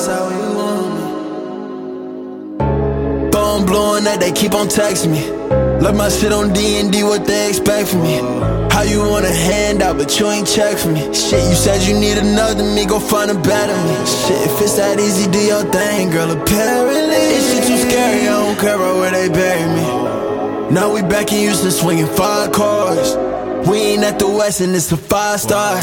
that's how you want me. Phone blowing up, they keep on texting me. Left my shit on D&D, what they expect from me. How you want a handout, but you ain't check for me. Shit, you said you need another me, go find a better me. Shit, if it's that easy, do your thing, girl, apparently. This shit too scary, I don't care about where they bury me. Now we back in Houston, swinging 5 cars. We ain't at the West and it's a 5-star.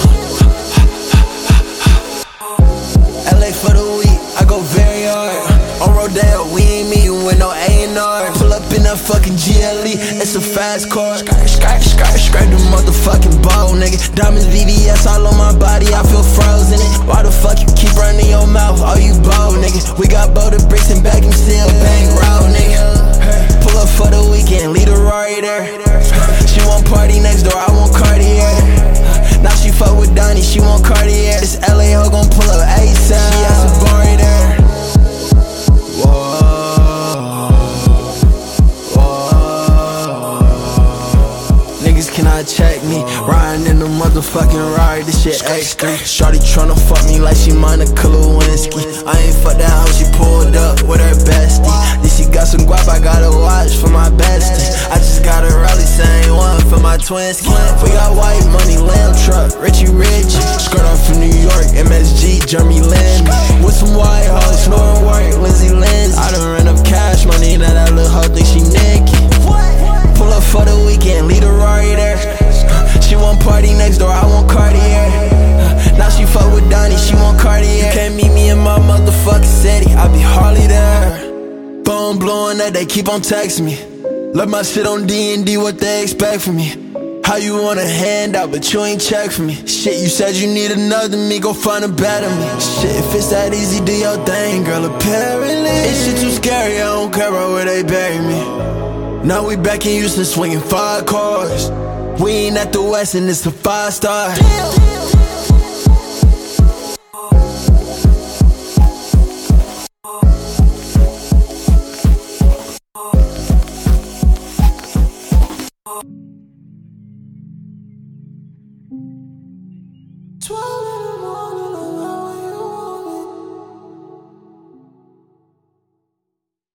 LA for the week, I go very hard. On Rodale, we ain't meeting with no A&R. Pull up in that fucking GLE, it's a fast car. Scrape the motherfucking ball, nigga. Diamonds, VVS all on my body, I feel frozen. Why the fuck you keep running your mouth? Oh, you bold, nigga. We got bolded bricks and back and still bang roll, nigga. Pull up for the weekend, leave the Rari there. She want party next door, I want Cartier. Now she fuck with Donnie, she want Cartier. This LA hoe gon' pull up ASAP. She has a Bari there. Niggas cannot check me. Riding in the motherfucking Rari, this shit extra. Shorty tryna fuck me like she Monica Lewinsky. I ain't fuck that hoe, she pulled up with her bestie. Then she got some guap, I got a watch for my bestie. I just got a rally, same one for my twinski. We got white money, lamb truck, Richie Rich. Skirt off from New York, MSG, Jeremy Lin. With some white hoes, snoring work, Lindsay Lindsay. I done ran up cash money, now that little hoe think she Nicki. Pull up for the weekend, leave the Rari there. She want party next door, I want Cartier. Now she fuck with Donnie, she want Cartier. You can't meet me in my motherfucking city, I be hardly there. Phone blowing up, they keep on texting me. Left my shit on D&D, what they expect from me. How you want a handout, but you ain't check for me. Shit, you said you need another me, go find a better me. Shit, if it's that easy, do your thing, girl, apparently. This shit too scary, I don't care about where they bury me. Now we back in Houston, swinging 5 cars. We ain't at the West and it's a 5-star.